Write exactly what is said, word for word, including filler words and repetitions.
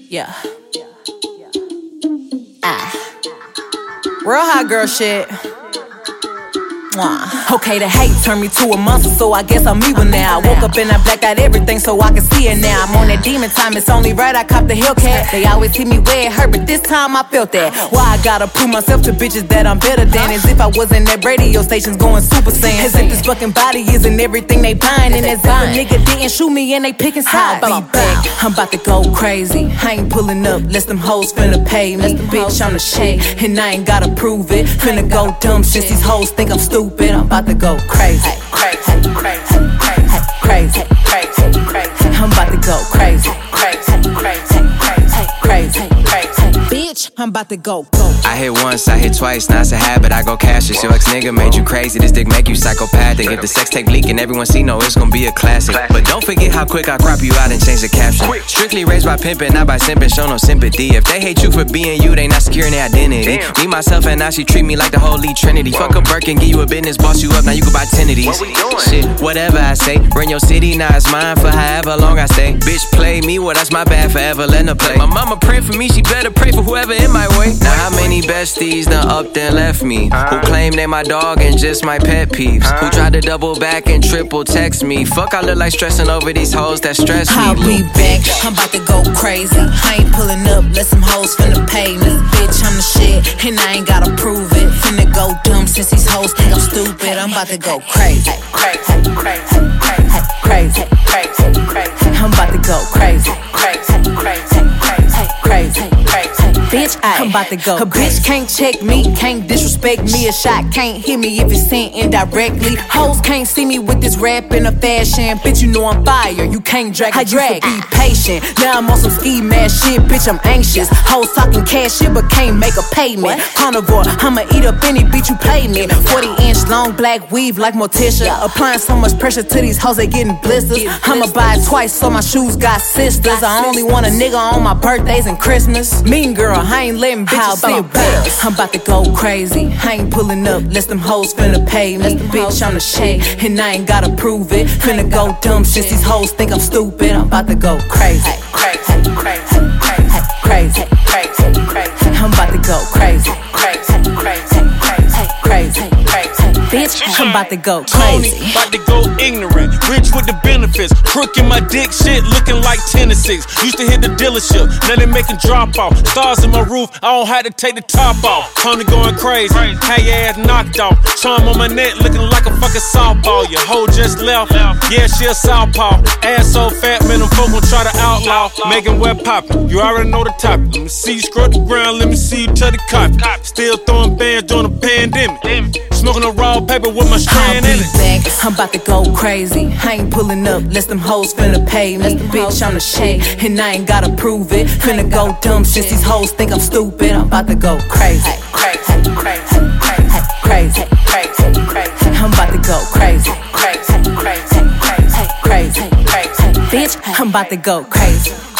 Yeah. Ah. Real hot girl shit. Okay, the hate turned me to a monster, so I guess I'm evil now. I woke up and I blacked out everything so I can see it now. I'm on that demon time, it's only right I cop the Hellcat. They always hit me where it hurt, but this time I felt that. Why I gotta prove myself to bitches that I'm better than? As if I wasn't at radio stations going super saiyan. As if this fucking body isn't everything they buying. And as if a nigga didn't shoot me and they picking sides. I'll be back, I'm about to go crazy. I ain't pulling up, less them hoes finna pay me. Bitch, I'm the shit, and I ain't gotta prove it. Finna go dumb since these hoes think I'm stupid. I'm about to go crazy, crazy, crazy, crazy, crazy, crazy. I'm about to go crazy, crazy, crazy, crazy, crazy. Bitch, I'm about to go, go. I hit once, I hit twice, now it's a habit, I go cash it. Your ex nigga made you crazy, this dick make you psychopathic. If the sex tape leak and everyone see, no, it's gonna be a classic. But don't forget how quick I crop you out and change the caption. Strictly raised by pimping, not by simping, show no sympathy. If they hate you for being you, they not securing their identity. Me, myself, and now she treat me like the Holy Trinity. Fuck a Birkin, give you a business, boss you up, now you can buy ten of these. Shit, whatever I say, run your city, now it's mine for however long I stay. Bitch, play me, well that's my bad, forever letting her play. My mama pray for me, she better pray for whoever in my way. Now how many besties done up then left me? Who claim they my dog and just my pet peeves? Who tried to double back and triple text me? Fuck, I look like stressing over these hoes that stress me. I'll be back, I'm about to go crazy. I ain't pulling up, let some hoes finna pay me. Bitch, I'm the shit, and I ain't gotta prove it. Finna go dumb since these hoes think I'm stupid. I'm about to go crazy, crazy, crazy, crazy, crazy, crazy, crazy. I'm about to go crazy, crazy, crazy, crazy, crazy, crazy. Bitch, I'm about to go. A bitch can't check me, can't disrespect me. A shot can't hit me if it's sent indirectly. Hoes can't see me with this rap in a fashion. Bitch, you know I'm fire, you can't drag. I used to be patient, now I'm on some ski mask shit. Bitch, I'm anxious. Hoes talking cash shit, but can't make a payment. Carnivore, I'ma eat up any bitch you pay me. forty inch long black weave like Morticia. Applying so much pressure to these hoes, they getting blisters. I'ma buy it twice so my shoes got sisters. I only want a nigga on my birthdays and Christmas. Mean girl, I ain't letting bitches see a bill. I'm about to go crazy. I ain't pulling up, less them hoes finna pay me. Bitch, I'm the shit, and I ain't gotta prove it. Finna go dumb since these hoes think I'm stupid. I'm about to go crazy, crazy, crazy, crazy, crazy, crazy, crazy. I'm about to go crazy, crazy, crazy, crazy, crazy, crazy. Bitch, I'm about to go crazy. About to go ignorant, rich with the benefits. Crook in my dick, shit looking like ten to six. Used to hit the dealership, now they making drop off. Stars in my roof, I don't have to take the top off. Tony going crazy, had your ass knocked off. Charm on my neck, looking like a fucking softball. Your hoe just left, yeah, she a southpaw. Ass so fat, man, them folk gon' try to outlaw. Making web poppin', you already know the topic. Let me see you scrub the ground, let me see you touch the copy. Still throwing bands during the pandemic. Smoking a raw paper with my strand in it. Back, I'm about to go crazy. I ain't pulling up, less them hoes finna pay me. Bitch, I'm the shit, and I ain't gotta prove it. Finna go dumb since these hoes think I'm stupid. I'm about to go crazy, crazy, crazy, crazy, crazy, crazy, crazy. I'm about to go crazy, crazy, crazy, crazy, crazy, crazy. Bitch, I'm about to go crazy.